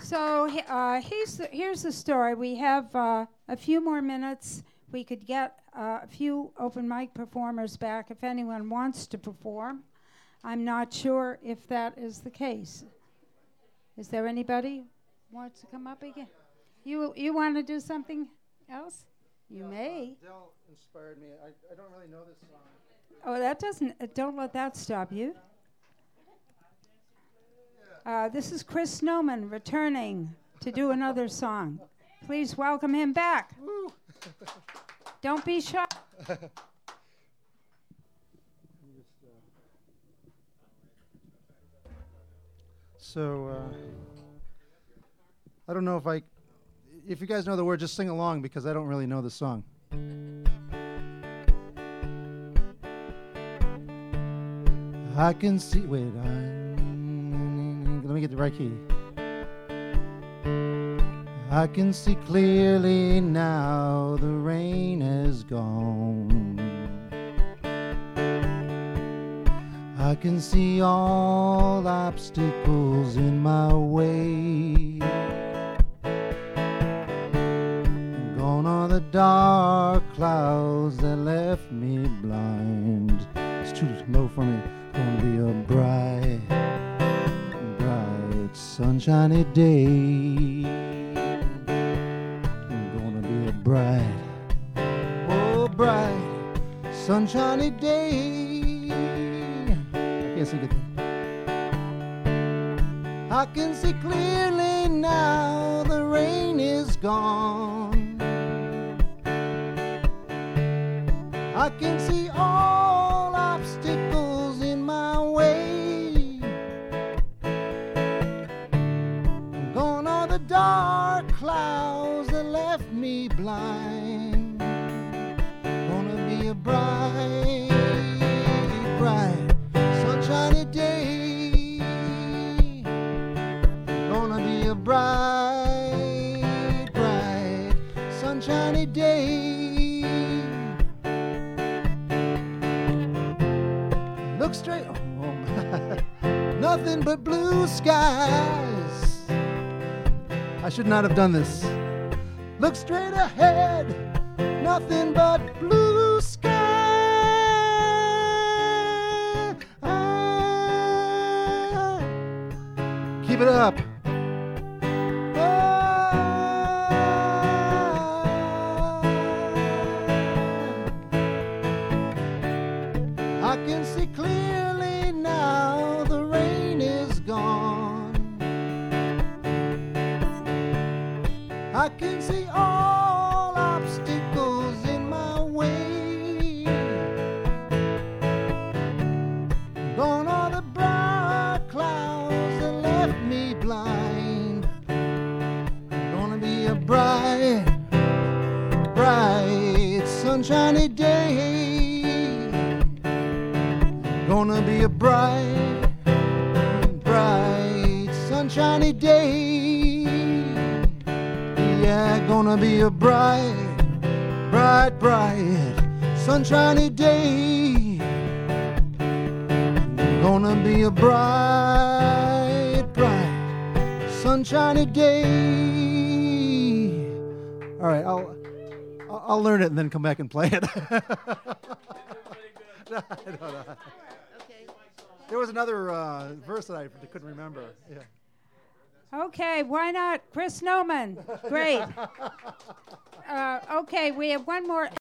So here's the story. We have a few more minutes. We could get a few open mic performers back if anyone wants to perform. I'm not sure if that is the case. Is there anybody who wants to come up again? You want to do something else? You may. Dell inspired me. I don't really know this song. Oh, that doesn't. Don't let that stop you. This is Chris Snowman returning to do another song. Please welcome him back. Woo. Don't be shy. So, I don't know if you guys know the word, just sing along because I don't really know the song. I can see, let me get the right key. I can see clearly now the rain is gone. I can see all obstacles in my way. Gone are the dark clouds that left me blind. It's too low for me. Gonna be a bright, bright, sunshiny day. Gonna be a bright, oh bright, sunshiny day. I can't sing it. I can see clearly now the rain is gone. I can see all obstacles in my way. Gone are the dark clouds that left me blind. Gonna be a bright, bright, sunshiny day. Gonna be a bright, bright, sunshiny day. Look straight, nothing but blue skies. I should not have done this. Look straight ahead, nothing but blue skies. Keep it up. I can see clearly now the rain is gone. I can see all obstacles in my way. Gone are the bright clouds that left me blind. Gonna be a bright, bright, sunshiny day. Gonna be a bright, bright, sunshiny day. Yeah, gonna be a bright, bright, bright, sunshiny day. Gonna be a bright, bright, sunshiny day. All right, I'll learn it and then come back and play it. No. There was another verse that I couldn't remember. Yeah. Okay, why not Chris Snowman? Great. Okay, we have one more.